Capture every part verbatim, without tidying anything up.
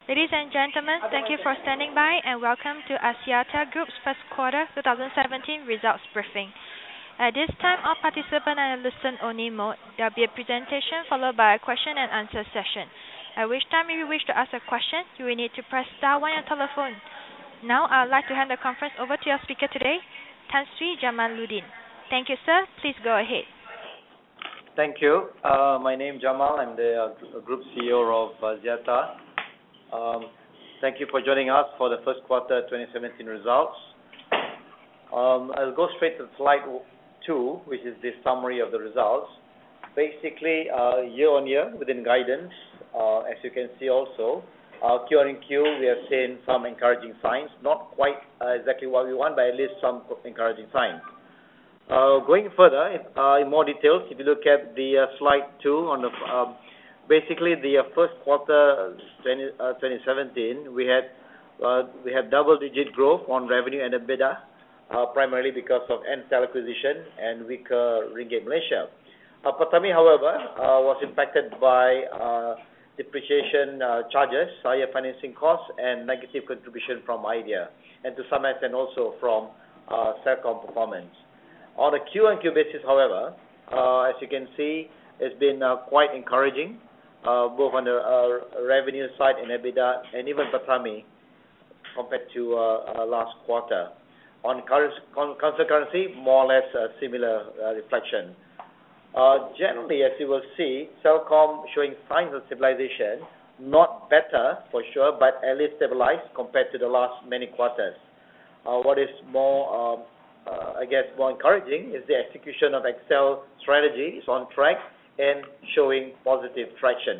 Ladies and gentlemen, thank you for standing by and welcome to Axiata Group's first quarter twenty seventeen results briefing. At this time, all participants are in listen-only mode. There will be a presentation followed by a question and answer session. At which time, if you wish to ask a question, you will need to press star one on your telephone. Now, I would like to hand the conference over to your speaker today, Tan Sri Jamaluddin. Thank you, sir. Please go ahead. Thank you. Uh, my name is Jamal. I'm the uh, Group C E O of uh, Axiata. Um, thank you for joining us for the first quarter twenty seventeen results. Um, I'll go straight to slide two, which is the summary of the results. Basically, uh, year on year within guidance, uh, as you can see also, uh, Q on Q, we have seen some encouraging signs. Not quite uh, exactly what we want, but at least some encouraging signs. Uh, going further, uh, in more details, if you look at the uh, slide two on the um, basically, the uh, first quarter twenty, uh, twenty seventeen, we had uh, we had double-digit growth on revenue and EBITDA, uh, primarily because of Ncell acquisition and weaker Ringgit Malaysia. Uh, PATAMI, however, uh, was impacted by uh, depreciation uh, charges, higher financing costs, and negative contribution from Idea, and to some extent also from uh, Celcom performance. On a Q on Q basis, however, uh, as you can see, it's been uh, quite encouraging. Uh, both on the uh, revenue side and EBITDA, and even PATAMI compared to uh, uh, last quarter. On constant currency, more or less a similar uh, reflection. Uh, generally, as you will see, Celcom showing signs of stabilization, not better for sure, but at least stabilized compared to the last many quarters. Uh, what is more, um, uh, I guess, more encouraging is the execution of XL strategy is on track and showing positive traction.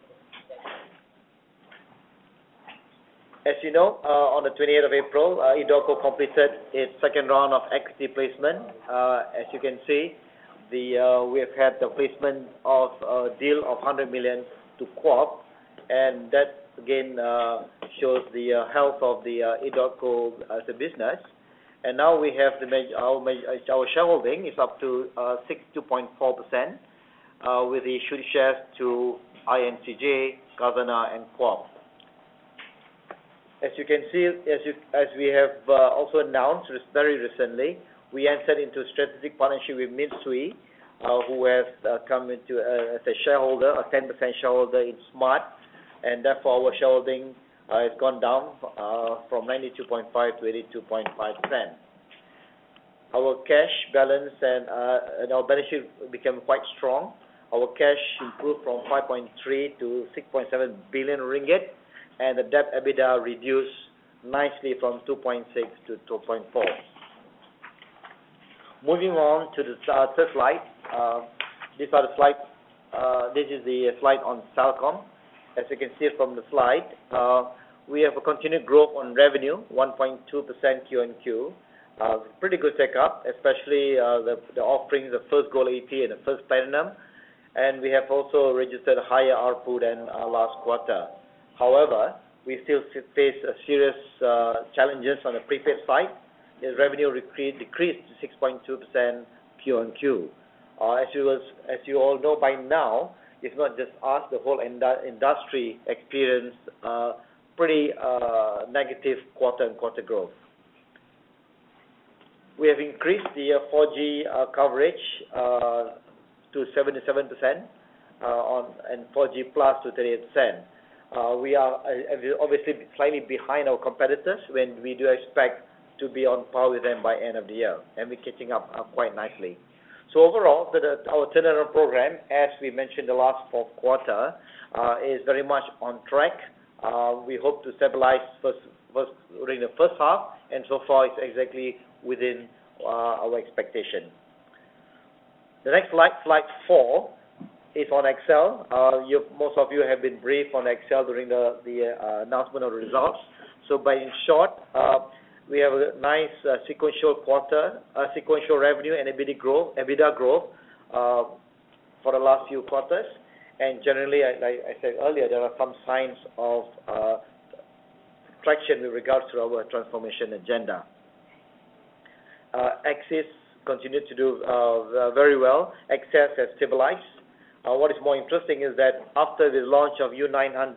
As you know, uh, on the twenty-eighth of April, uh, edotco completed its second round of equity placement. Uh, as you can see, the uh, we have had the placement of a deal of one hundred million to Co-op, and that again uh, shows the uh, health of the uh, edotco as a business. And now we have the our, our shareholding is up to uh, sixty-two point four percent. Uh, with the issued shares to I N C J, Khazanah, and Co-op. As you can see, as, you, as we have uh, also announced very recently, we entered into a strategic partnership with Mitsui, uh, who has uh, come into uh, as a shareholder, a ten percent shareholder in Smart, and therefore our shareholding uh, has gone down uh, from ninety-two point five to eighty-two point five percent. Our cash balance and, uh, and our balance sheet became quite strong. Our cash improved from five point three to six point seven billion ringgit, and the debt EBITDA reduced nicely from two point six to two point four. Moving on to the uh, third slide. Uh, these are the slides. Uh, this is the slide on Celcom. As you can see from the slide, uh, we have a continued growth on revenue, one point two percent Q on Q. Uh, pretty good take-up, especially uh, the, the offerings, the first Gold A P and the first Platinum. And we have also registered higher A R P U than uh, last quarter. However, we still face a serious uh, challenges on the prepaid side. The revenue decreased to six point two percent Q on Q. Uh, as, you was, as you all know by now, it's not just us, the whole industry experienced uh, pretty uh, negative quarter-on-quarter growth. We have increased the uh, four G uh, coverage uh, to seventy-seven percent uh, on and four G plus to thirty-eight percent. Uh, we are uh, obviously slightly behind our competitors when we do expect to be on par with them by end of the year, and we're catching up uh, quite nicely. So overall, the, the, our turnaround program, as we mentioned the last fourth quarter, uh, is very much on track. Uh, we hope to stabilize first, first during the first half, and so far it's exactly within uh, our expectation. The next slide, slide four, is on XL. Uh, you, most of you have been briefed on XL during the, the uh, announcement of the results. So by in short, uh, we have a nice uh, sequential quarter, uh, sequential revenue and EBITDA growth, EBITDA growth uh, for the last few quarters. And generally, like I said earlier, there are some signs of uh, traction with regards to our transformation agenda. Uh, Axis continued to do uh, very well. Access has stabilized. Uh, what is more interesting is that after the launch of U nine hundred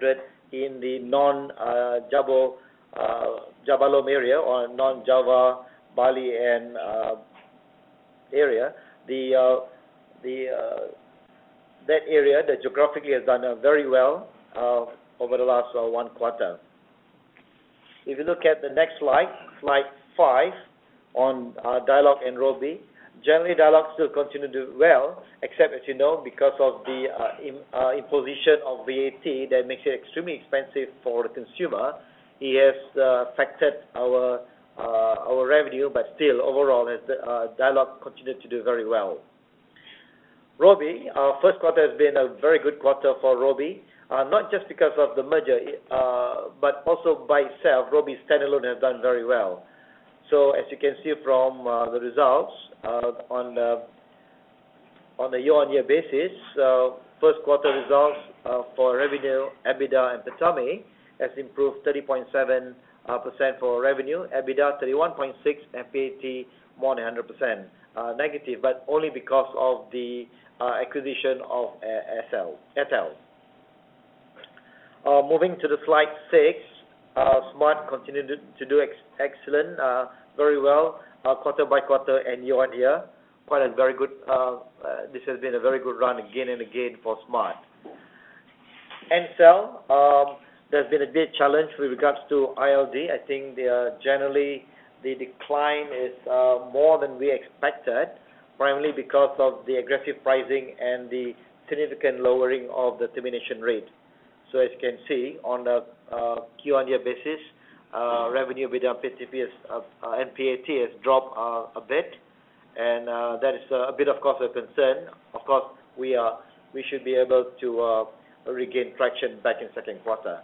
in the non-Jabo uh, Jabalom area or non-Java, Bali, and uh, area. The uh, the uh, that area that geographically has done uh, very well uh, over the last uh, one quarter. If you look at the next slide, slide five, on uh, Dialog and Robi, generally Dialog still continue to do well, except, as you know, because of the uh, im, uh, imposition of V A T that makes it extremely expensive for the consumer. It has uh, affected our uh, our revenue, but still overall has the, uh, Dialog continued to do very well. Robi, our first quarter has been a very good quarter for Robi, uh, not just because of the merger, uh, but also by itself. Robi standalone has done very well. So as you can see from uh, the results uh, on the on a year-on-year basis, uh, first quarter results uh, for revenue, EBITDA, and PATAMI has improved thirty point seven percent for revenue, EBITDA thirty-one point six, and P A T more than one hundred percent uh, negative, but only because of the uh, acquisition of uh, Airtel. Uh, moving to the slide six, uh, Smart continued to, to do ex excellent, uh, very well, uh, quarter by quarter and year on year. Quite a very good. Uh, uh, this has been a very good run again and again for Smart. Ncell, um, there's been a big challenge with regards to I L D. I think they are generally the decline is uh, more than we expected, primarily because of the aggressive pricing and the significant lowering of the termination rate. So as you can see, on the uh, Q-on-year basis, uh, revenue, EBITDA, P T P has, uh, uh, and P A T has dropped uh, a bit, and uh, that is uh, a bit, of course, a concern. Of course, we are we should be able to uh, regain traction back in second quarter.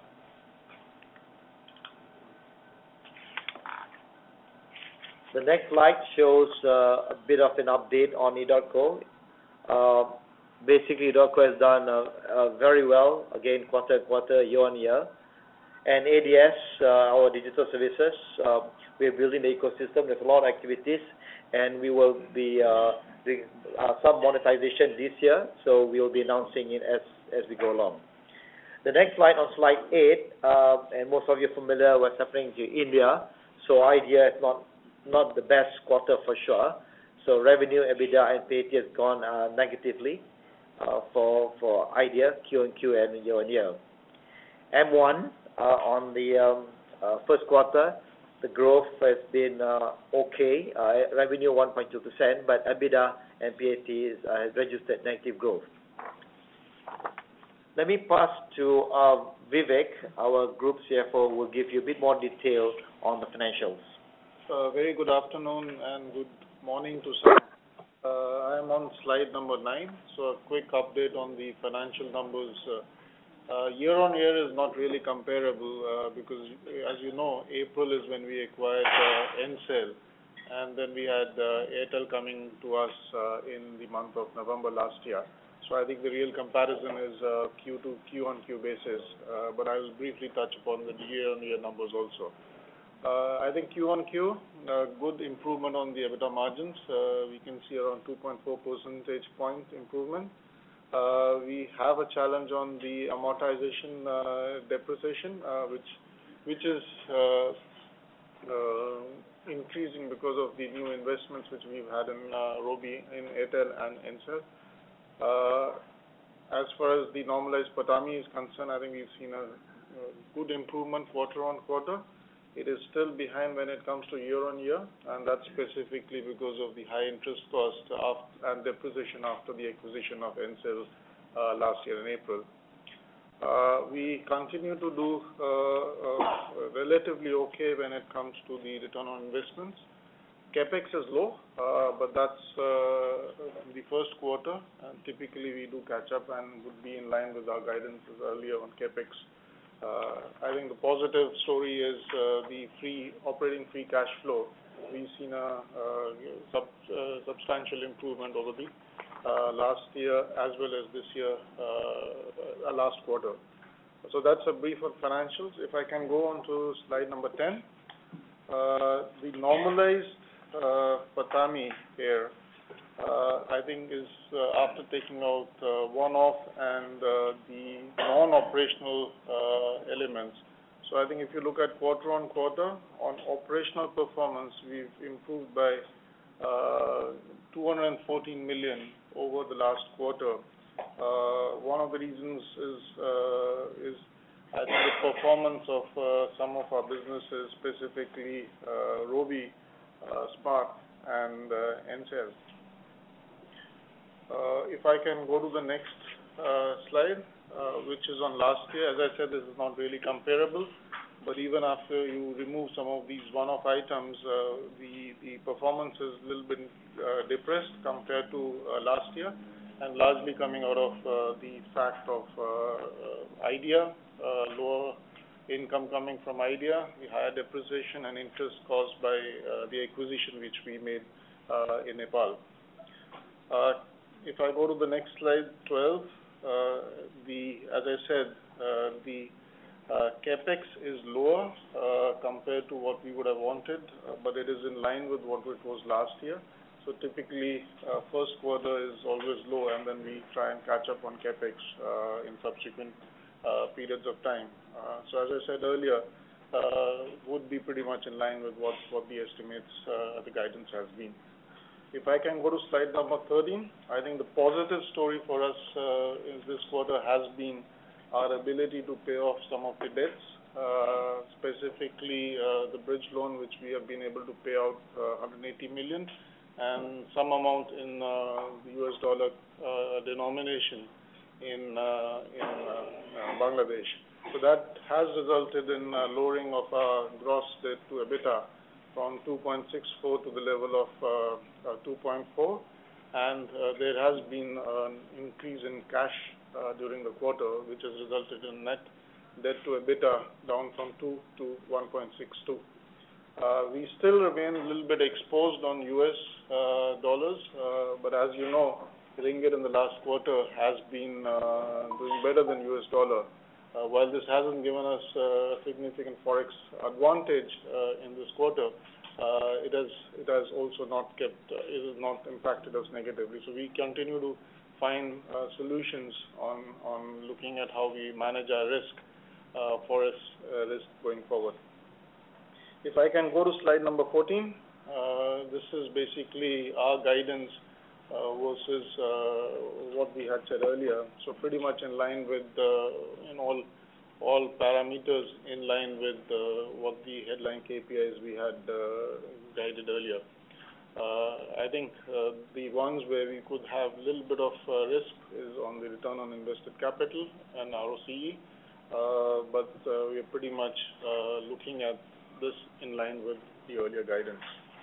The next slide shows uh, a bit of an update on EDOTCO. Uh, basically, EDOTCO has done uh, uh, very well, again, quarter quarter, year on year. And A D S, uh, our digital services, uh, we're building the ecosystem. There's a lot of activities, and we will be uh, doing uh, some monetization this year, so we will be announcing it as, as we go along. The next slide, on slide eight, uh, and most of you are familiar with what's happening to India, so Idea is not not the best quarter for sure. So revenue, EBITDA, and P A T has gone uh, negatively uh, for for Idea, Q on Q and year on year. M one, uh, on the um, uh, first quarter, the growth has been uh, okay, uh, revenue one point two percent, but EBITDA and P A T is, uh, has registered negative growth. Let me pass to uh, Vivek, our Group C F O, who will give you a bit more detail on the financials. Uh, very good afternoon and good morning to some. Uh, I am on slide number nine, so a quick update on the financial numbers. Uh, uh, year on year is not really comparable uh, because, as you know, April is when we acquired uh, Ncell, and then we had uh, Airtel coming to us uh, in the month of November last year. So I think the real comparison is uh, Q to Q on Q basis, uh, but I will briefly touch upon the year on year numbers also. Uh, I think Q on Q, uh, good improvement on the EBITDA margins. Uh, we can see around two point four percentage point improvement. Uh, we have a challenge on the amortization uh, depreciation, uh, which which is uh, uh, increasing because of the new investments which we've had in uh, Robi, in Airtel and Ncell. Uh, as far as the normalized PATAMI is concerned, I think we've seen a, a good improvement quarter on quarter. It is still behind when it comes to year on year, and that's specifically because of the high interest cost and depreciation after the acquisition of Ncell uh, last year in April. Uh, we continue to do uh, uh, relatively okay when it comes to the return on investments. Capex is low, uh, but that's uh, the first quarter, and typically we do catch up and would be in line with our guidances earlier on Capex. Uh, I think the positive story is uh, the free operating free cash flow. We've seen a uh, sub, uh, substantial improvement over the uh, last year as well as this year, uh, uh, last quarter. So that's a brief of financials. If I can go on to slide number ten, uh, the normalized uh, PATAMI here uh, I think is uh, after taking out uh, one-off and uh, the non-operational uh, elements. So I think if you look at quarter on quarter, on operational performance, we've improved by uh, two hundred fourteen million over the last quarter. Uh, one of the reasons is, uh, is I think the performance of uh, some of our businesses, specifically uh, Robi, uh, Smart, and uh, N C E L. Uh, if I can go to the next uh, slide, uh, which is on last year. As I said, this is not really comparable, but even after you remove some of these one-off items, uh, the, the performance is a little bit uh, depressed compared to uh, last year, and largely coming out of uh, the fact of uh, uh, Idea, uh, lower income coming from Idea, the higher depreciation and interest caused by uh, the acquisition which we made uh, in Nepal. Uh, if I go to the next slide, twelve, uh, the as I said, uh, the uh, capex is lower uh, compared to what we would have wanted, uh, but it is in line with what it was last year. So typically, uh, first quarter is always low, and then we try and catch up on capex uh, in subsequent uh, periods of time. Uh, so as I said earlier, uh, would be pretty much in line with what, what the estimates, uh, the guidance has been. If I can go to slide number thirteen, I think the positive story for us uh, in this quarter has been our ability to pay off some of the debts, uh, specifically uh, the bridge loan, which we have been able to pay out uh, one hundred eighty million, and some amount in uh, the U S dollar uh, denomination in uh, in uh, uh, Bangladesh. So that has resulted in uh, lowering of our gross debt to EBITDA from two point six four to the level of uh, uh, two point four, and uh, there has been an increase in cash uh, during the quarter, which has resulted in net debt to EBITDA down from two to one point six two. Uh, we still remain a little bit exposed on U S uh, dollars, uh, but as you know, ringgit in the last quarter has been uh, doing better than U S dollar. Uh, while this hasn't given us uh, a significant forex advantage uh, in this quarter, uh, it has it has also not kept uh, it has not impacted us negatively. So we continue to find uh, solutions on on looking at how we manage our risk, uh, forex uh, risk going forward. If I can go to slide number fourteen, uh, this is basically our guidance uh, versus uh, what we had said earlier. So pretty much in line with uh, in all all parameters in line with uh, what the headline K P Is we had uh, guided earlier. Uh, I think uh, the ones where we could have a little bit of uh, risk is on the return on invested capital and R O C E, uh, but uh, we are pretty much uh, looking at this in line with the earlier guidance.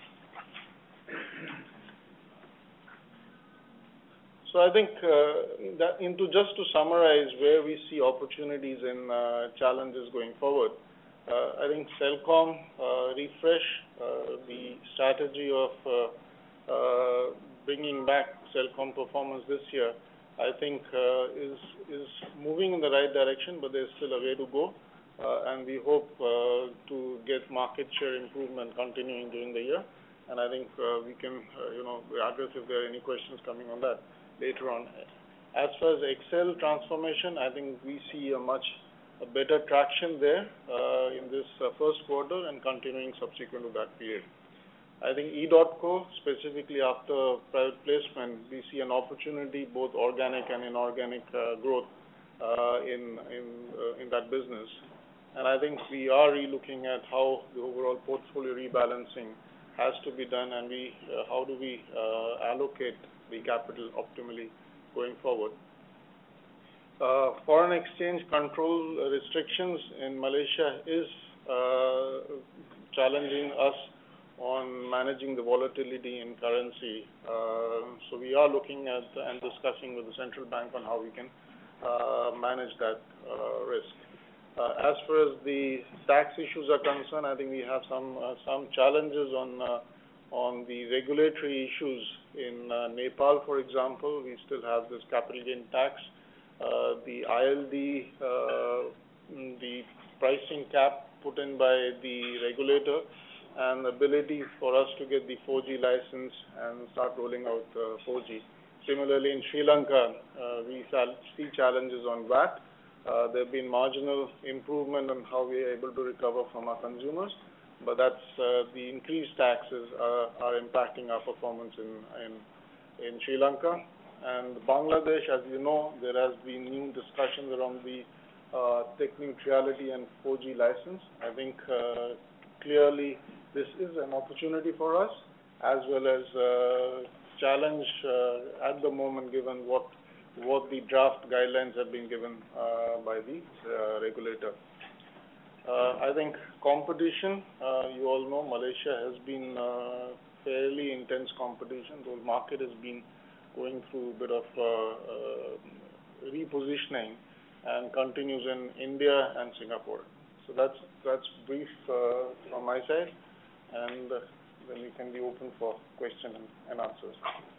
So I think uh, that into just to summarize where we see opportunities and uh, challenges going forward, uh, I think Celcom uh, refresh, uh, the strategy of uh, uh, bringing back Celcom performance this year, I think uh, is is moving in the right direction, but there's still a way to go. Uh, and we hope uh, to get market share improvement continuing during the year. And I think uh, we can, uh, you know, address if there are any questions coming on that later on. As far as Excel transformation, I think we see a much a better traction there uh, in this uh, first quarter and continuing subsequent to that period. I think edotco, specifically after private placement, we see an opportunity, both organic and inorganic uh, growth uh, in in uh, in that business. And I think we are relooking at how the overall portfolio rebalancing has to be done, and we uh, how do we uh, allocate the capital optimally going forward. Uh, foreign exchange control restrictions in Malaysia is uh, challenging us on managing the volatility in currency. Uh, so we are looking at and discussing with the central bank on how we can uh, manage that uh, risk. Uh, as far as the tax issues are concerned, I think we have some uh, some challenges on uh, on the regulatory issues in uh, Nepal, for example. We still have this capital gain tax, uh, the I L D, uh, the pricing cap put in by the regulator, and ability for us to get the four G license and start rolling out uh, four G. Similarly, in Sri Lanka, uh, we see challenges on V A T. Uh, there have been marginal improvement on how we are able to recover from our consumers, but that's uh, the increased taxes are, are impacting our performance in, in, in Sri Lanka. And Bangladesh, as you know, there has been new discussions around the uh, tech neutrality and four G license. I think uh, clearly this is an opportunity for us, as well as uh, challenge uh, at the moment, given what what the draft guidelines have been given uh, by the uh, regulator. Uh, I think competition, uh, you all know Malaysia has been uh, fairly intense competition. The market has been going through a bit of uh, uh, repositioning and continues in India and Singapore. So that's that's brief uh, from my side, and uh, then we can be open for questions and answers.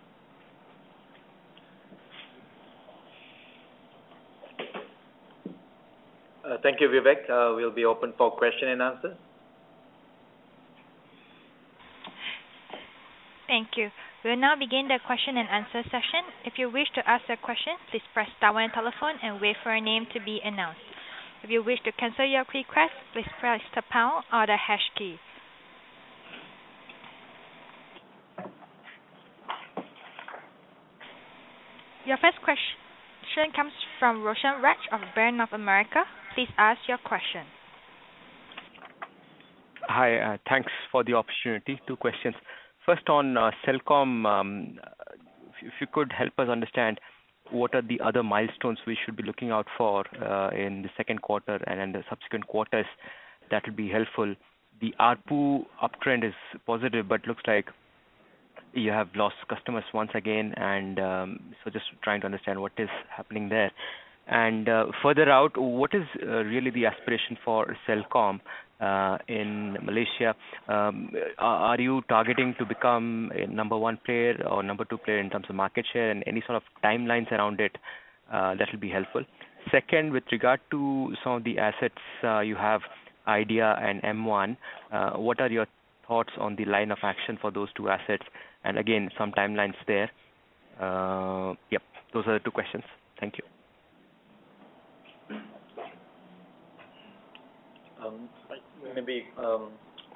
Uh, thank you, Vivek. Uh, we'll be open for question and answers. Thank you. We'll now begin the question and answer session. If you wish to ask a question, please press star one on telephone and wait for your name to be announced. If you wish to cancel your request, please press the pound or the hash key. Your first question comes from Roshan Raj of Bank of America. Please ask your question. Hi, uh, thanks for the opportunity. Two questions. First on uh, Celcom, um, if you could help us understand what are the other milestones we should be looking out for uh, in the second quarter and in the subsequent quarters, that would be helpful. The A R P U uptrend is positive, but looks like you have lost customers once again, and um, so just trying to understand what is happening there. And uh, further out, what is uh, really the aspiration for Celcom uh, in Malaysia? Um, are, are you targeting to become a number one player or number two player in terms of market share, and any sort of timelines around it? Uh, that will be helpful. Second, with regard to some of the assets uh, you have, Idea and M one, uh, what are your thoughts on the line of action for those two assets? And again, some timelines there. Uh, yep, those are the two questions. Thank you. Um, maybe um,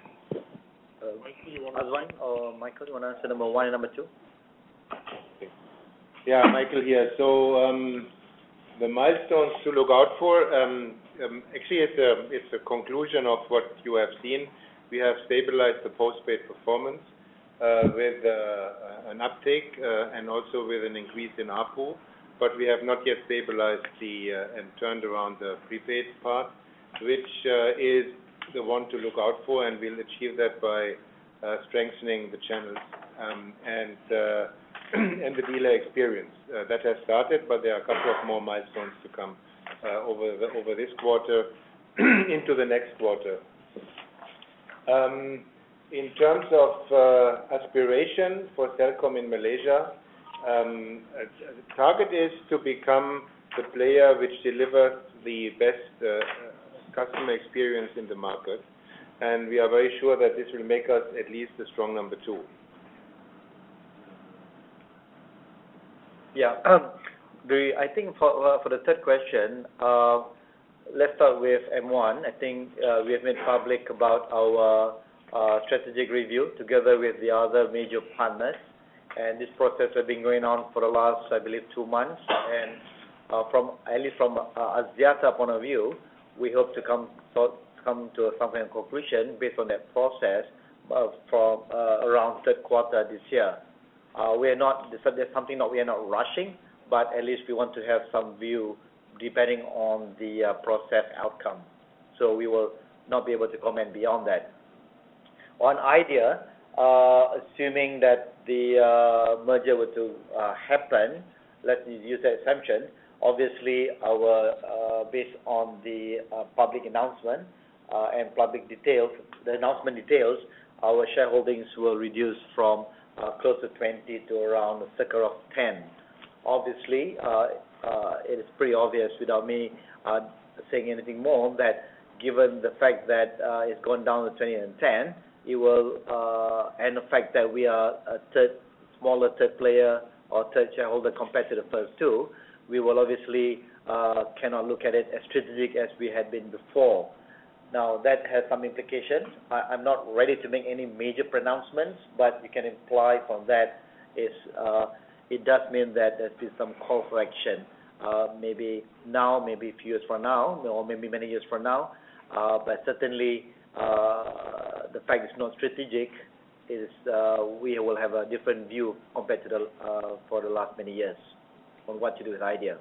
uh, Azwan or Michael, you want to answer number one and number two? Okay. Yeah, Michael here. So um, the milestones to look out for, um, um, actually it's a, it's a conclusion of what you have seen. We have stabilized the postpaid performance uh, with uh, an uptake uh, and also with an increase in A R P U, but we have not yet stabilized the uh, and turned around the prepaid part, which uh, is the one to look out for, and we'll achieve that by uh, strengthening the channels um, and uh, and the dealer experience. Uh, that has started, but there are a couple of more milestones to come uh, over the, over this quarter into the next quarter. Um, in terms of uh, aspiration for Celcom in Malaysia, um, uh, the target is to become the player which delivers the best uh, customer experience in the market, and we are very sure that this will make us at least a strong number two. Yeah, um, the, I think for uh, for the third question, uh, let's start with M one. I think uh, we have made public about our uh, strategic review together with the other major partners, and this process has been going on for the last, I believe, two months. And uh, from at least from uh, Axiata point of view, we hope to come to come to some kind of conclusion based on that process uh, from uh, around third quarter this year. Uh, we are not, there's something that we are not rushing, but at least we want to have some view depending on the uh, process outcome. So we will not be able to comment beyond that. On Idea, uh, assuming that the uh, merger were to uh, happen, let's use that assumption, obviously our, uh, based on the uh, public announcement uh, and public details, the announcement details, our shareholdings will reduce from Uh, close to twenty to around a circle of ten. Obviously, uh, uh, it is pretty obvious without me uh, saying anything more that given the fact that uh, it's gone down to twenty and ten, it will, uh, and the fact that we are a third, smaller third player or third shareholder compared to the first two, we will obviously uh, cannot look at it as strategic as we had been before. Now, that has some implications. I, I'm not ready to make any major pronouncements, but you can imply from that is uh, it does mean that there's been some call for action. Uh, maybe now, maybe a few years from now, or maybe many years from now, uh, but certainly uh, the fact it's not strategic is uh, we will have a different view compared to the uh, for the last many years on what to do with Idea.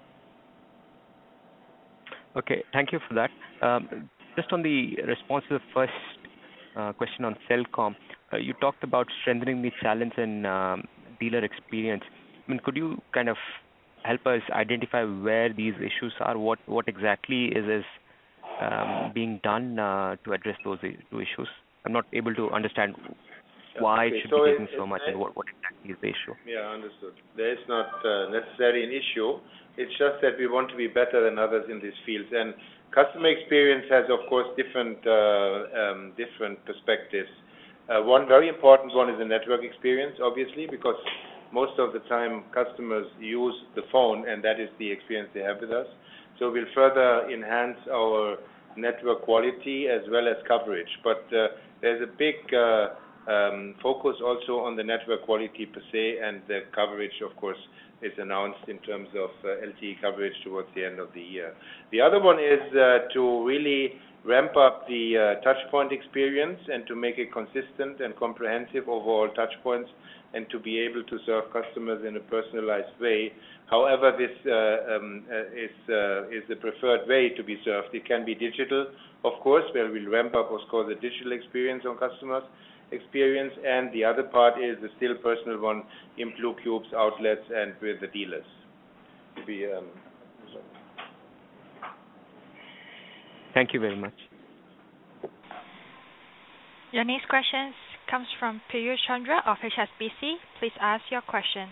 Okay, thank you for that. Um, just on the response to the first uh, question on Celcom, uh, you talked about strengthening the challenge and um, dealer experience. I mean, could you kind of help us identify where these issues are? What what exactly is is um, being done uh, to address those two issues? I'm not able to understand why okay, it should so be taking it, so much and what, what exactly is the issue. Yeah, understood. There is not uh, necessarily an issue. It's just that we want to be better than others in these fields. And customer experience has, of course, different uh, um, different perspectives. Uh, one very important one is the network experience, obviously, because most of the time customers use the phone, and that is the experience they have with us. So we'll further enhance our network quality as well as coverage. But uh, there's a big uh, um, focus also on the network quality per se, and the coverage, of course, is announced in terms of uh, L T E coverage towards the end of the year. The other one is uh, to really ramp up the uh, touchpoint experience and to make it consistent and comprehensive overall touchpoints, and to be able to serve customers in a personalized way. However, this uh, um, uh, is uh, is the preferred way to be served. It can be digital, of course, where we'll ramp up, of course, the digital experience on customers' experience, and the other part is the still personal one in Blue Cubes, outlets, and with the dealers. Be, um, Thank you very much. Your next question comes from Piyush Chandra of H S B C. Please ask your question.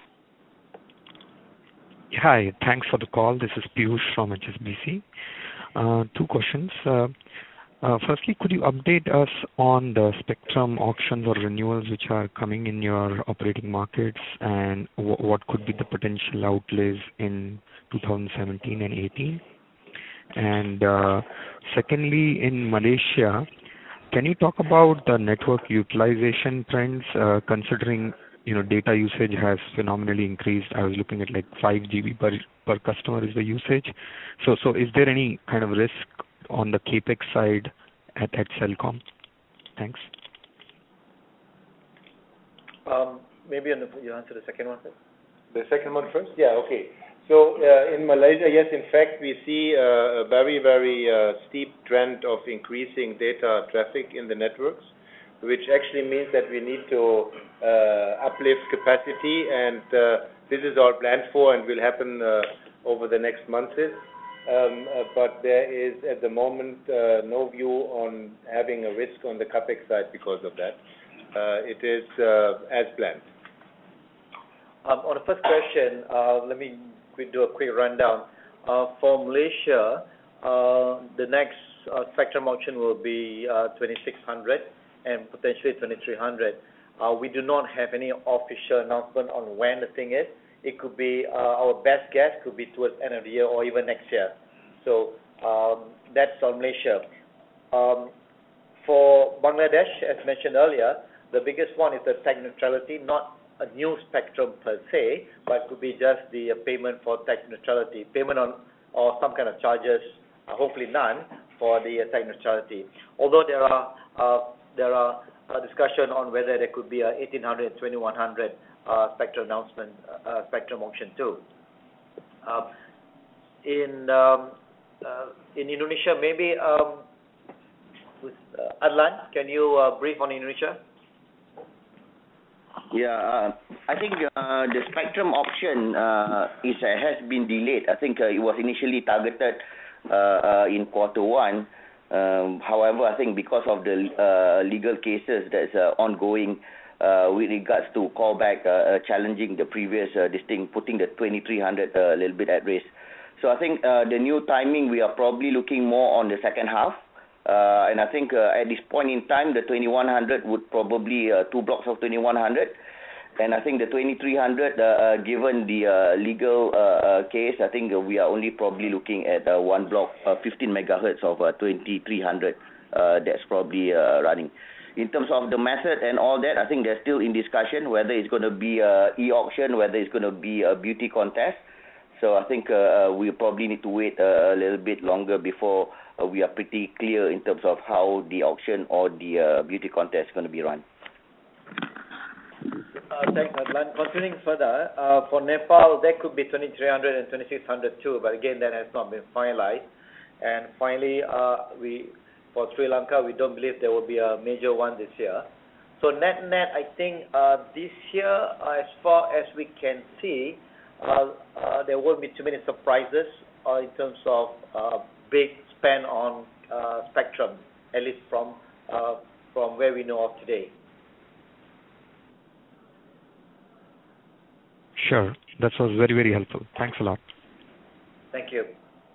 Hi, thanks for the call. This is Piyush from H S B C. Uh, two questions. Uh, uh, firstly, could you update us on the spectrum auctions or renewals which are coming in your operating markets, and w- what could be the potential outlays in two thousand seventeen and eighteen? And uh, secondly, in Malaysia, can you talk about the network utilization trends, uh, considering you know data usage has phenomenally increased? I was looking at like five G B per per customer is the usage. So so is there any kind of risk on the capex side at, at Celcom? Thanks. Um, maybe on the, you answer the second one first. The second one first? Yeah, okay. So uh, in Malaysia, yes, in fact, we see uh, a very, very uh, steep trend of increasing data traffic in the networks, which actually means that we need to uh, uplift capacity, and uh, this is all planned for and will happen uh, over the next months. Um, uh, but there is, at the moment, uh, no view on having a risk on the capex side because of that. Uh, it is uh, as planned. Um, on the first question, uh, let me do a quick rundown. Uh, for Malaysia, uh, the next uh, spectrum auction will be uh, twenty-six hundred and potentially twenty-three hundred. Uh, we do not have any official announcement on when the thing is. It could be, uh, our best guess could be towards the end of the year or even next year. So um, that's on Malaysia. Um, for Bangladesh, as mentioned earlier, the biggest one is the tech neutrality, not a new spectrum per se, but could be just the uh, payment for tech neutrality, payment on or some kind of charges, uh, hopefully none, for the uh, tech neutrality. Although there are uh, there are uh, discussion on whether there could be a eighteen hundred and twenty-one hundred uh, spectrum announcement, uh, spectrum auction too. Uh, in um, uh, in Indonesia, maybe um, with, uh, Adlan, can you uh, brief on Indonesia? Yeah, uh, I think uh, the spectrum auction uh, is uh, has been delayed. I think uh, it was initially targeted uh, uh, in quarter one. Um, however, I think because of the uh, legal cases that's uh, ongoing uh, with regards to callback, uh, uh, challenging the previous uh, this thing, putting the twenty-three hundred uh, a little bit at risk. So I think uh, the new timing, we are probably looking more on the second half Uh, and I think uh, at this point in time, the twenty-one hundred would probably uh, two blocks of twenty-one hundred. And I think the twenty-three hundred, uh, uh, given the uh, legal uh, uh, case, I think uh, we are only probably looking at uh, one block, uh, fifteen megahertz of uh, twenty-three hundred. Uh, that's probably uh, running. In terms of the method and all that, I think they're still in discussion whether it's going to be a e-auction, whether it's going to be a beauty contest. So I think uh, we probably need to wait uh, a little bit longer before uh, we are pretty clear in terms of how the auction or the uh, beauty contest is going to be run. Uh, thanks, Adlan. Continuing further, uh, for Nepal, there could be twenty-three hundred and twenty-six hundred too, but again, that has not been finalized. And finally, uh, we for Sri Lanka, we don't believe there will be a major one this year. So net-net, I think uh, this year, uh, as far as we can see, uh, uh, there won't be too many surprises uh, in terms of uh, big spend on uh, spectrum, at least from uh, from where we know of today. Sure. That was very, very helpful. Thanks a lot. Thank you.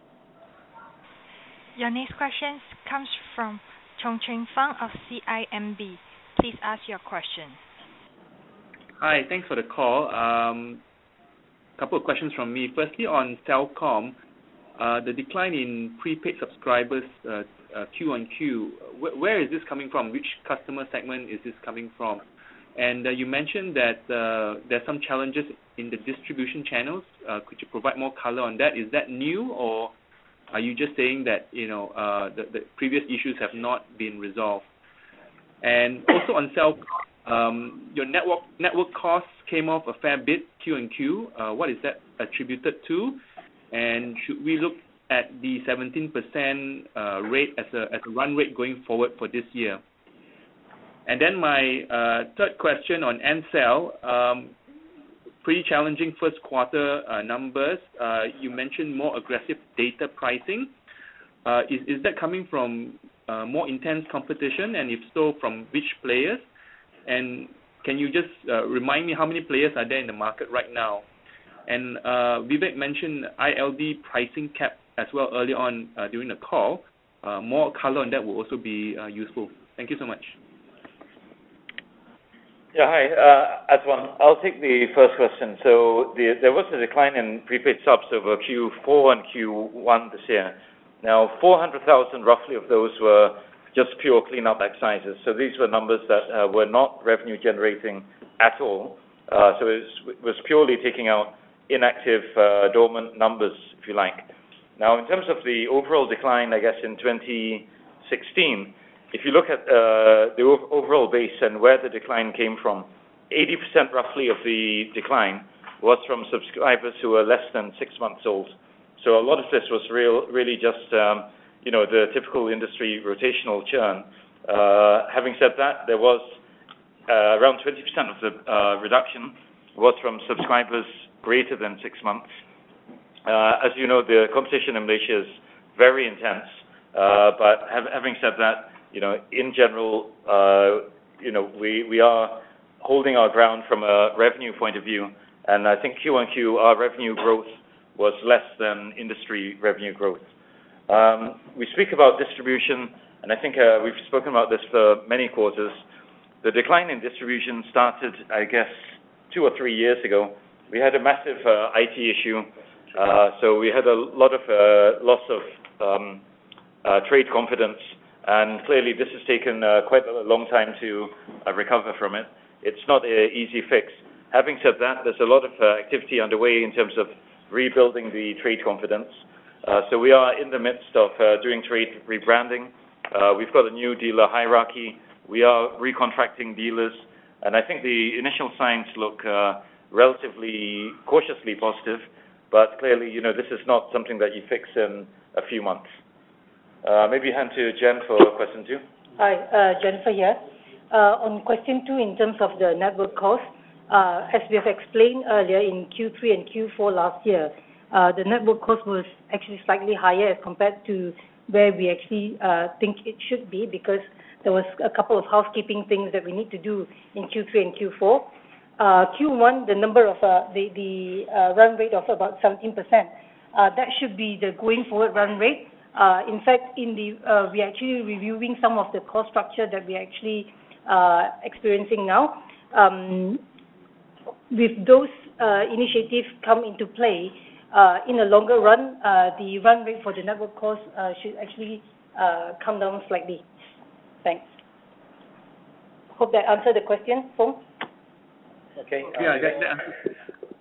Your next question comes from Chong Cheng Fang of C I M B. Please ask your question. Hi, thanks for the call. Um, couple of questions from me. Firstly, on Celcom, uh, the decline in prepaid subscribers uh, uh, Q on Q, wh- where is this coming from? Which customer segment is this coming from? And uh, you mentioned that uh, there's some challenges in the distribution channels. Uh, could you provide more color on that? Is that new, or are you just saying that you know uh, the, the previous issues have not been resolved? And also on Celcom, um, your network network costs came off a fair bit Q and Q. Uh, what is that attributed to? And should we look at the seventeen percent uh, rate as a as a run rate going forward for this year? And then my uh, third question on Ncell, um, pretty challenging first quarter uh, numbers. Uh, you mentioned more aggressive data pricing. Uh, is, is that coming from uh, more intense competition, and if so, from which players? And can you just uh, remind me how many players are there in the market right now? And uh, Vivek mentioned I L D pricing cap as well earlier on uh, during the call. Uh, more color on that will also be uh, useful. Thank you so much. Yeah, hi, uh, Aswan. I'll take the first question. So the, there was a decline in prepaid subs over Q four and Q one this year. Now, four hundred thousand roughly of those were just pure cleanup exercises. So these were numbers that uh, were not revenue generating at all. Uh, so it was, it was purely taking out inactive, uh, dormant numbers, if you like. Now, in terms of the overall decline, I guess in twenty sixteen, if you look at uh, the overall base and where the decline came from, eighty percent roughly of the decline was from subscribers who were less than six months old. So a lot of this was real, really just, um, you know, the typical industry rotational churn. Uh, having said that, there was uh, around twenty percent of the uh, reduction was from subscribers greater than six months. Uh, as you know, the competition in Malaysia is very intense, uh, but have, having said that, you know, in general, uh, you know, we, we are holding our ground from a revenue point of view, and I think Q on Q, our revenue growth was less than industry revenue growth. Um, we speak about distribution, and I think uh, we've spoken about this for many quarters. The decline in distribution started, I guess, two or three years ago. We had a massive uh, I T issue, uh, so we had a lot of uh, loss of um, uh, trade confidence. And clearly, this has taken uh, quite a long time to uh, recover from it. It's not an easy fix. Having said that, there's a lot of uh, activity underway in terms of rebuilding the trade confidence. Uh, so we are in the midst of uh, doing trade rebranding. Uh, we've got a new dealer hierarchy. We are recontracting dealers. And I think the initial signs look uh, relatively cautiously positive. But clearly, you know, this is not something that you fix in a few months. Uh, maybe hand to Jen for question two. Hi, uh, Jennifer here. Uh, on question two, in terms of the network cost, uh, as we have explained earlier in Q three and Q four last year, uh, the network cost was actually slightly higher as compared to where we actually uh, think it should be, because there was a couple of housekeeping things that we need to do in Q three and Q four. Uh, Q one, the number of uh, the the uh, run rate of about seventeen percent. Uh, that should be the going forward run rate. Uh, in fact, in the uh, we're actually reviewing some of the cost structure that we're actually uh, experiencing now. Um, with those uh, initiatives come into play, uh, in the longer run, uh, the run rate for the network cost uh, should actually uh, come down slightly. Thanks. Hope that answered the question, Fong. Okay. Yeah, uh, that, that answers.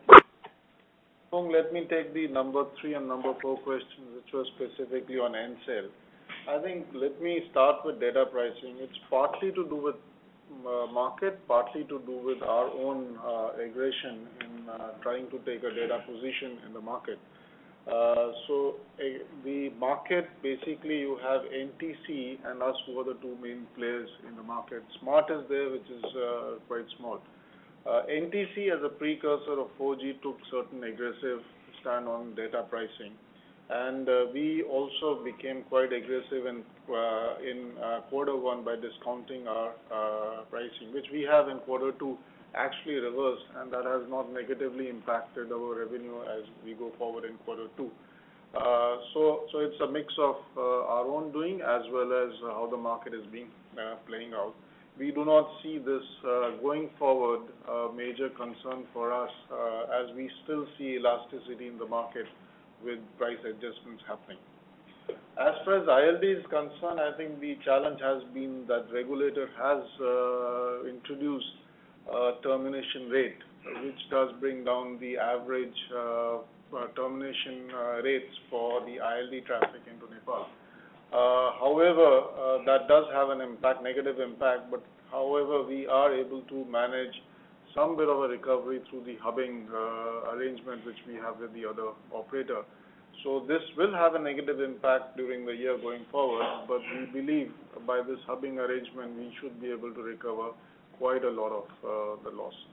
Fong, let me take the number three and number four questions, which was specifically on Ncell. I think let me start with data pricing. It's partly to do with uh, market, partly to do with our own uh, aggression in uh, trying to take a data position in the market. Uh, so uh, the market, basically you have N T C and us who are the two main players in the market. Smart is there, which is uh, quite small. Uh, N T C as a precursor of four G took certain aggressive stand on data pricing. And uh, we also became quite aggressive in, uh, in uh, quarter one by discounting our uh, pricing, which we have in quarter two actually reversed, and that has not negatively impacted our revenue as we go forward in quarter two. Uh, so, so it's a mix of uh, our own doing as well as uh, how the market is being uh, playing out. We do not see this uh, going forward a major concern for us uh, as we still see elasticity in the market with price adjustments happening. As far as I L D is concerned, I think the challenge has been that regulator has uh, introduced a termination rate, which does bring down the average uh, uh, termination uh, rates for the I L D traffic into Nepal. Uh, however, uh, that does have an impact, negative impact, but however, we are able to manage some bit of a recovery through the hubbing uh, arrangement which we have with the other operator. So this will have a negative impact during the year going forward, but we believe by this hubbing arrangement we should be able to recover quite a lot of uh, the loss.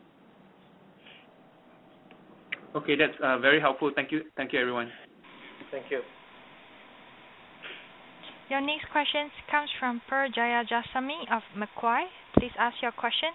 Okay, that's uh, very helpful. Thank you. Thank you, everyone. Thank you. Your next question comes from Perjaya Jasami of Macquarie. Please ask your question.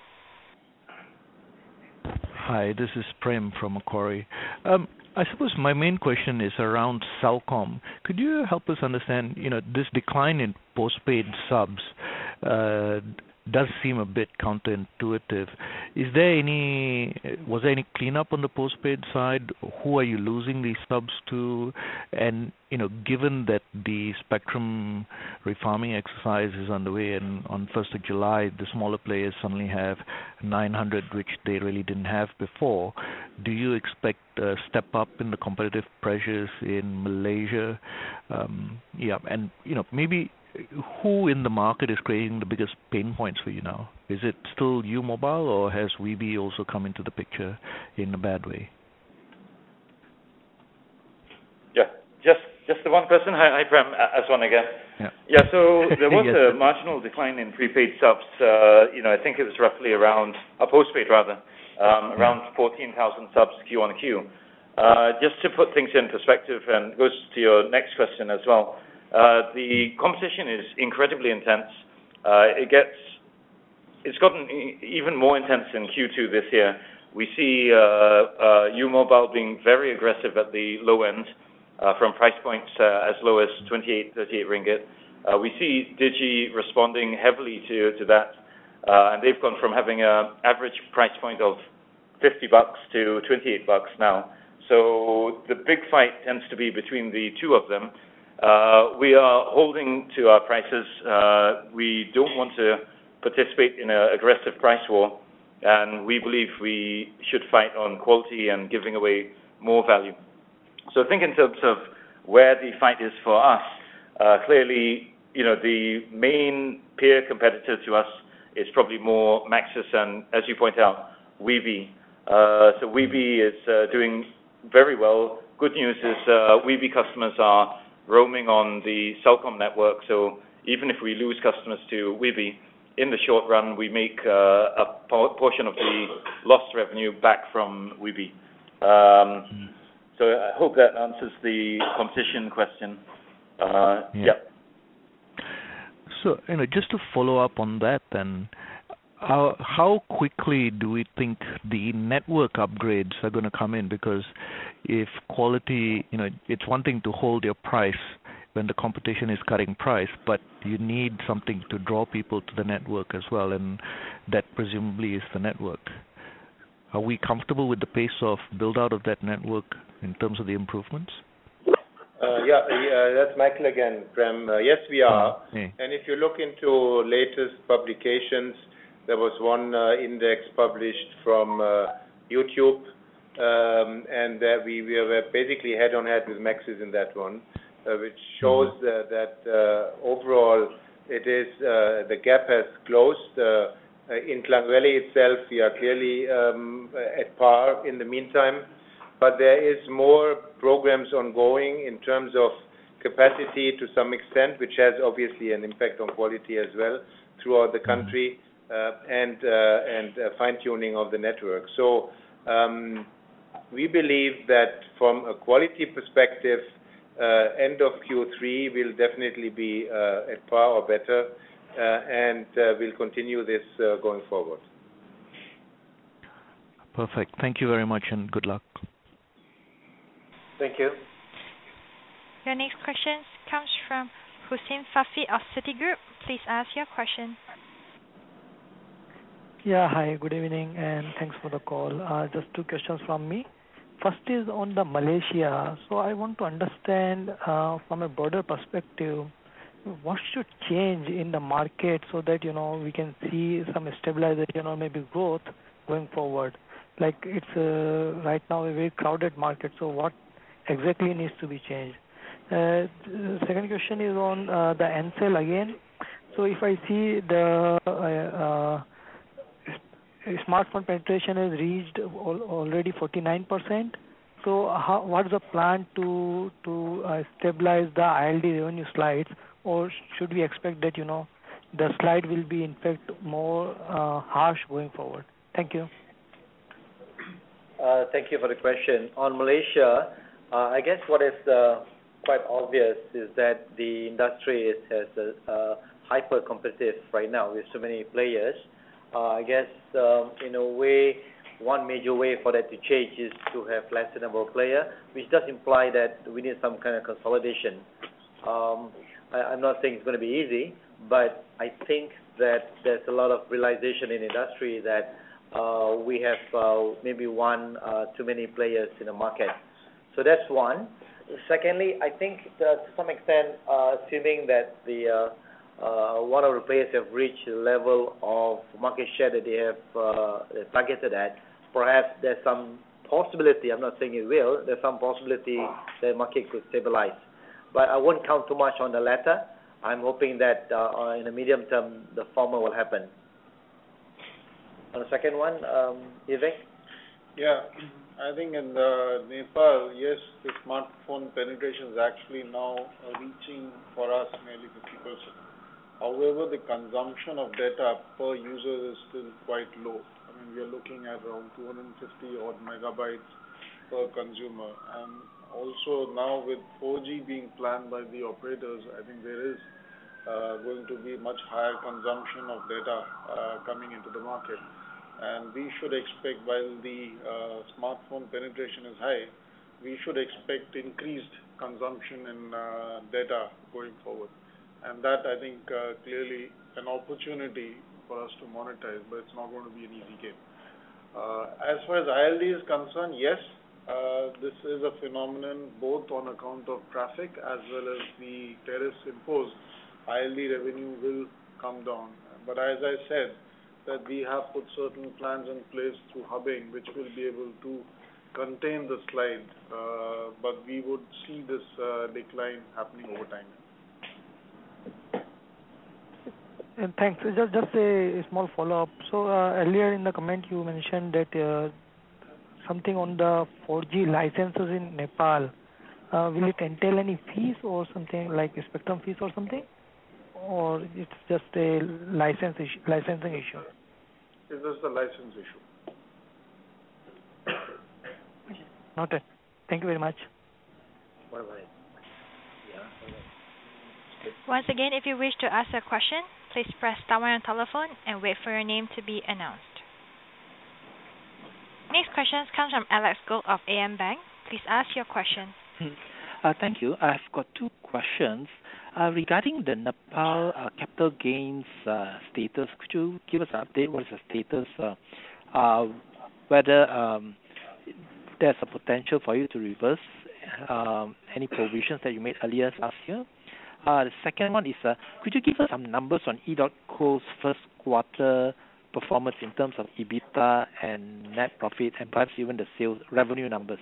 Hi, this is Prem from Macquarie. Um, I suppose my main question is around Celcom. Could you help us understand, you know, this decline in postpaid subs uh, does seem a bit counterintuitive. Is there any, was there any cleanup on the postpaid side? Who are you losing these subs to? And, you know, given that the spectrum refarming exercise is underway and on first of July, the smaller players suddenly have nine hundred, which they really didn't have before, do you expect a step up in the competitive pressures in Malaysia? Um, yeah, and, you know, maybe who in the market is creating the biggest pain points for you now? Is it still U Mobile, or has Weebee also come into the picture in a bad way? Yeah, just just the one question. Hi, hi Prem, Aswan again. Yeah. Yeah. So there was yes. a marginal decline in prepaid subs. Uh, you know, I think it was roughly around a postpaid rather, um, around yeah. fourteen thousand subs Q on Q. Uh, just to put things in perspective, and goes to your next question as well. Uh, the competition is incredibly intense. Uh, it gets, it's gotten e- even more intense in Q two this year. We see uh, uh, U Mobile being very aggressive at the low end, uh, from price points uh, as low as twenty-eight, thirty-eight ringgit. Uh, we see Digi responding heavily to to that, uh, and they've gone from having an average price point of fifty bucks to twenty-eight bucks now. So the big fight tends to be between the two of them. Uh, we are holding to our prices. Uh, we don't want to participate in an aggressive price war, and we believe we should fight on quality and giving away more value. So I think in terms of where the fight is for us, uh, clearly, you know, the main peer competitor to us is probably more Maxis and, as you point out, Weebee. Uh, so Weebee is uh, doing very well. Good news is uh, Weebee customers are roaming on the Celcom network, so even if we lose customers to Weebee, in the short run, we make uh, a portion of the lost revenue back from Weebee. Um, mm. So I hope that answers the competition question. Uh, yeah. yeah. So, you know, just to follow up on that then, how, how quickly do we think the network upgrades are going to come in? Because if quality, you know, it's one thing to hold your price when the competition is cutting price, but you need something to draw people to the network as well, and that presumably is the network. Are we comfortable with the pace of build-out of that network in terms of the improvements? Uh, yeah, uh, that's Michael again, Prem. Uh, yes, we are. Hey. And if you look into latest publications, there was one uh, index published from uh, YouTube, um, and uh, we, we were basically head-on-head with Maxis in that one, uh, which shows mm-hmm. uh, that uh, overall it is uh, the gap has closed. Uh, in Klang Valley itself, we are clearly um, at par in the meantime, but there is more programs ongoing in terms of capacity to some extent, which has obviously an impact on quality as well throughout the country, uh, and uh, and uh, fine-tuning of the network. So um, we believe that from a quality perspective, uh, end of Q three will definitely be uh, at par or better, uh, and uh, we'll continue this uh, going forward. Perfect. Thank you very much, and good luck. Thank you. Your next question comes from Hussein Fafi of Citigroup. Please ask your question. Yeah, hi, good evening, and thanks for the call. Uh, just two questions from me. First is on the Malaysia. So I want to understand uh, from a broader perspective, what should change in the market so that, you know, we can see some stabilization or maybe growth going forward? Like it's uh, right now a very crowded market, so what exactly needs to be changed? Uh, the second question is on uh, the Ncell again. So if I see the uh, uh, smartphone penetration has reached al already forty-nine percent. So how, what's the plan to to uh, stabilize the I L D revenue slides, or should we expect that, you know, the slide will be in fact more uh, harsh going forward? Thank you. Uh, thank you for the question. On Malaysia, uh, I guess what is uh, quite obvious is that the industry is has a, a hyper competitive right now with so many players. Uh, I guess um, in a way, one major way for that to change is to have lesser number of players, which does imply that we need some kind of consolidation. Um, I, I'm not saying it's going to be easy, but I think that there's a lot of realization in the industry that uh, we have uh, maybe one uh, too many players in the market. So that's one. Secondly, I think that to some extent, uh, assuming that the uh, Uh, one of the players have reached a level of market share that they have uh, targeted at, perhaps there's some possibility, I'm not saying it will, there's some possibility the market could stabilize. But I won't count too much on the latter. I'm hoping that uh, in the medium term, the former will happen. On the second one, um, Vivek? Yeah, I think in the Nepal, yes, the smartphone penetration is actually now uh, reaching for us nearly fifty percent. However, the consumption of data per user is still quite low. I mean, we are looking at around two hundred fifty odd megabytes per consumer. And also now with four G being planned by the operators, I think there is uh, going to be much higher consumption of data uh, coming into the market. And we should expect, while the uh, smartphone penetration is high, we should expect increased consumption in uh, data going forward. And that, I think, uh, clearly an opportunity for us to monetize, but it's not going to be an easy game. Uh, as far as I L D is concerned, yes, uh, this is a phenomenon both on account of traffic as well as the tariffs imposed. I L D revenue will come down. But as I said, that we have put certain plans in place through hubbing, which will be able to contain the slide, uh, but we would see this uh, decline happening over time. And thanks. Just just a small follow-up. So uh, earlier in the comment you mentioned that uh, something on the four G licenses in Nepal. Uh, will it entail any fees or something like a spectrum fees or something, or it's just a license issue, licensing issue? It's just a license issue. Noted. Thank you very much. Once again, if you wish to ask a question, please press star one on telephone and wait for your name to be announced. Next question comes from Alex Gold of A M Bank. Please ask your question. Uh, thank you. I've got two questions. Uh, regarding the Nepal uh, capital gains uh, status, could you give us an update? What is the status? Uh, uh, whether um, there's a potential for you to reverse um, any provisions that you made earlier last year? Uh, the second one is, uh, could you give us some numbers on edotco's first quarter performance in terms of EBITDA and net profit, and perhaps even the sales revenue numbers?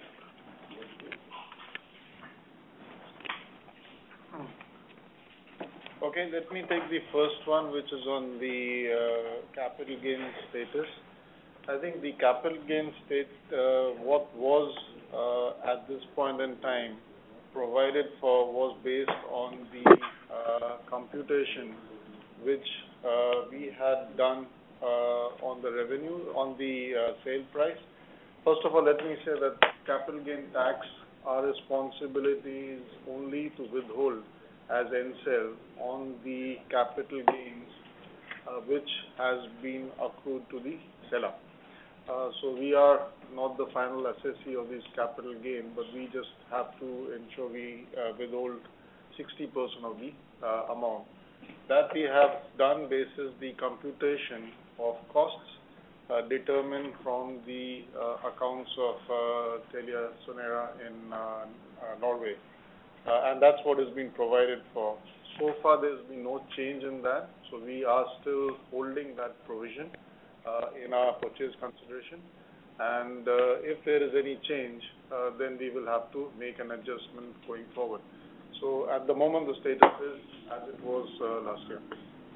Okay, let me take the first one, which is on the uh, capital gains status. I think the capital gains state, uh, what was uh, at this point in time provided for was based on the uh, computation which uh, we had done uh, on the revenue, on the uh, sale price. First of all, let me say that capital gain tax, our responsibility is only to withhold as N C E L on the capital gains uh, which has been accrued to the seller. Uh, so we are not the final assessee of this capital gain, but we just have to ensure we uh, withhold sixty percent of the uh, amount. That we have done basis the computation of costs uh, determined from the uh, accounts of uh, Telia Sonera in uh, uh, Norway. Uh, and that's what is being provided for. So far there's been no change in that, so we are still holding that provision uh, in our purchase consideration. And uh, if there is any change, uh, then we will have to make an adjustment going forward. So at the moment the status is as it was uh, last year.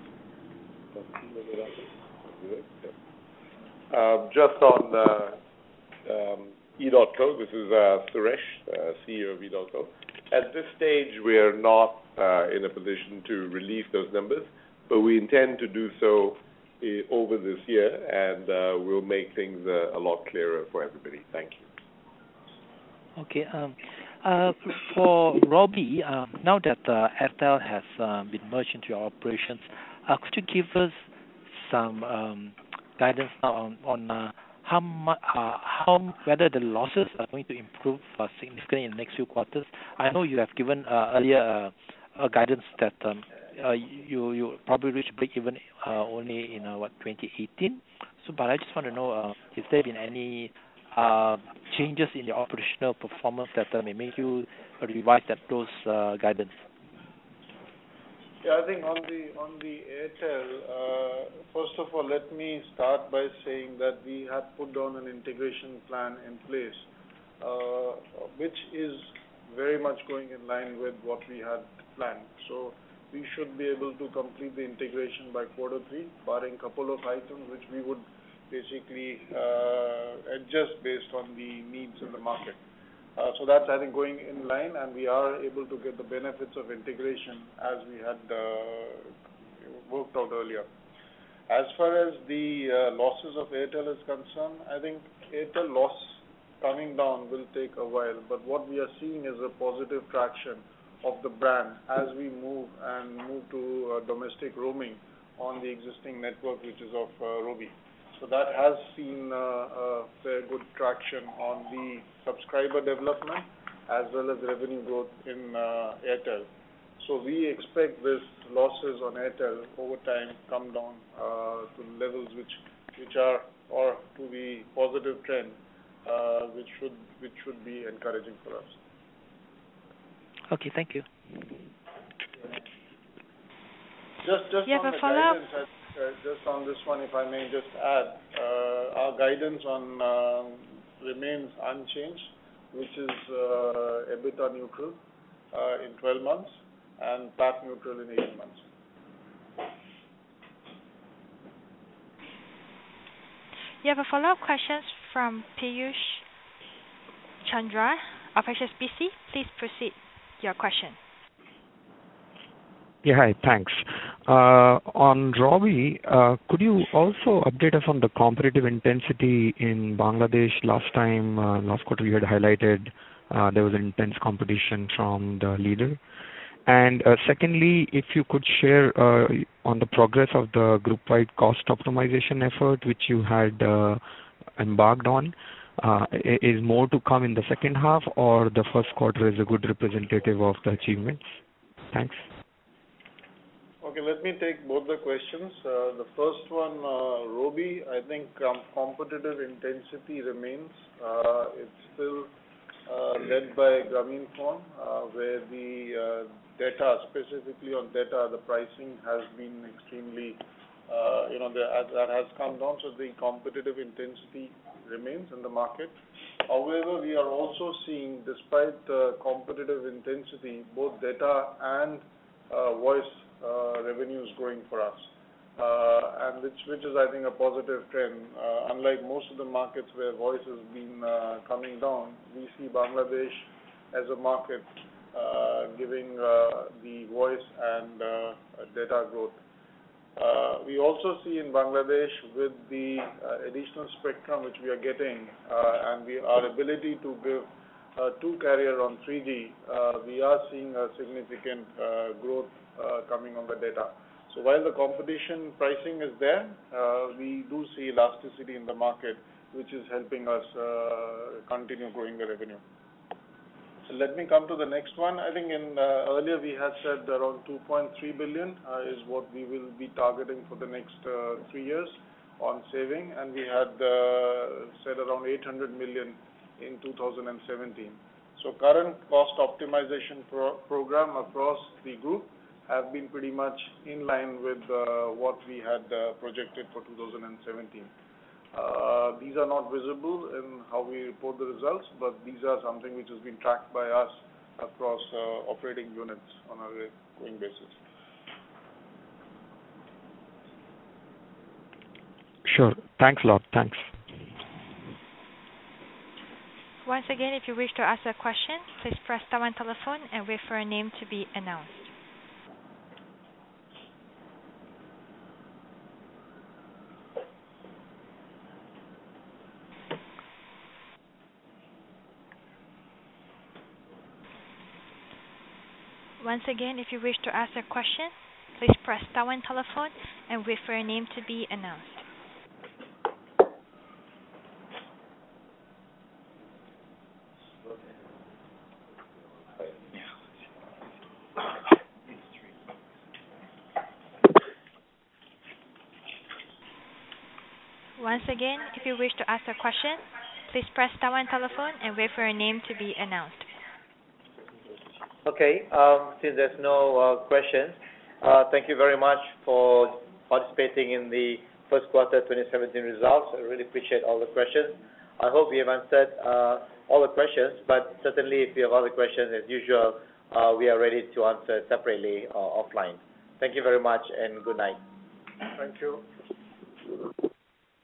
Uh, just on uh, um, edotco, this is uh, Suresh, uh, C E O of edotco. At this stage, we are not uh, in a position to release those numbers, but we intend to do so uh, over this year, and uh, we'll make things uh, a lot clearer for everybody. Thank you. Okay. Um, uh, for Robi, uh, now that uh, Airtel has uh, been merged into your operations, uh, could you give us some um, guidance now on, on uh, how much, uh, how whether the losses are going to improve uh, significantly in the next few quarters? I know you have given uh, earlier uh, a guidance that um, uh, you you probably reach break even uh, only in uh, what twenty eighteen. So, but I just want to know, uh, has there been any uh, changes in the operational performance that uh, may make you revise that those uh, guidance? Yeah, I think on the on the Airtel, uh, first of all, let me start by saying that we had put down an integration plan in place, uh, which is very much going in line with what we had planned. So we should be able to complete the integration by quarter three, barring a couple of items which we would basically uh, adjust based on the needs in the market. Uh, so that's, I think, going in line, and we are able to get the benefits of integration as we had uh, worked out earlier. As far as the uh, losses of Airtel is concerned, I think Airtel loss coming down will take a while, but what we are seeing is a positive traction of the brand as we move and move to uh, domestic roaming on the existing network, which is of uh, Robi. So that has seen uh, a fair good traction on the subscriber development as well as revenue growth in uh, Airtel. So we expect this losses on Airtel over time come down uh, to levels which which are or to the positive trend, uh, which should which should be encouraging for us. Okay, thank you. Just just you on have the a follow-up? guidance. Uh, just on this one, if I may just add, uh, our guidance on uh, remains unchanged, which is uh, EBITDA neutral uh, in twelve months and P A T neutral in eighteen months. You have a follow-up question from Piyush Chandra of H S B C. Please proceed your question. Yeah, hi, thanks. Uh, on Robi, uh, could you also update us on the competitive intensity in Bangladesh? Last time, uh, last quarter you had highlighted uh, there was intense competition from the leader. And uh, secondly, if you could share uh, on the progress of the group-wide cost optimization effort which you had uh, embarked on, uh, is more to come in the second half, or the first quarter is a good representative of the achievements? Thanks. Okay, let me take both the questions. Uh, the first one, uh, Robi, I think um, competitive intensity remains. Uh, it's still uh, led by Grameenphone, uh, where the uh, data, specifically on data, the pricing has been extremely, uh, you know, the, that has come down, so the competitive intensity remains in the market. However, we are also seeing, despite uh, competitive intensity, both data and uh, voice Uh, revenues growing for us, uh, and which which is I think a positive trend. Uh, unlike most of the markets where voice has been uh, coming down, we see Bangladesh as a market uh, giving uh, the voice and uh, data growth. Uh, we also see in Bangladesh with the uh, additional spectrum which we are getting uh, and we, our ability to give uh, two carrier on three G, uh, we are seeing a significant uh, growth Uh, coming on the data. So while the competition pricing is there, uh, we do see elasticity in the market, which is helping us uh, continue growing the revenue. So let me come to the next one. I think in uh, earlier we had said around two point three billion uh, is what we will be targeting for the next uh, three years on saving, and we had uh, said around eight hundred million in two thousand seventeen. So current cost optimization pro program across the group have been pretty much in line with uh, what we had uh, projected for two thousand seventeen. Uh, these are not visible in how we report the results, but these are something which has been tracked by us across uh, operating units on a going basis. Sure. Thanks a lot. Thanks. Once again, if you wish to ask a question, please press star one telephone and wait for a name to be announced. Once again, if you wish to ask a question, please press star one telephone and wait for your name to be announced. Once again, if you wish to ask a question, please press star one telephone and wait for your name to be announced. Okay, um, since there's no uh, questions, uh, thank you very much for participating in the first quarter twenty seventeen results. I really appreciate all the questions. I hope we have answered uh, all the questions, but certainly if you have other questions, as usual, uh, we are ready to answer separately or offline. Thank you very much and good night. Thank you.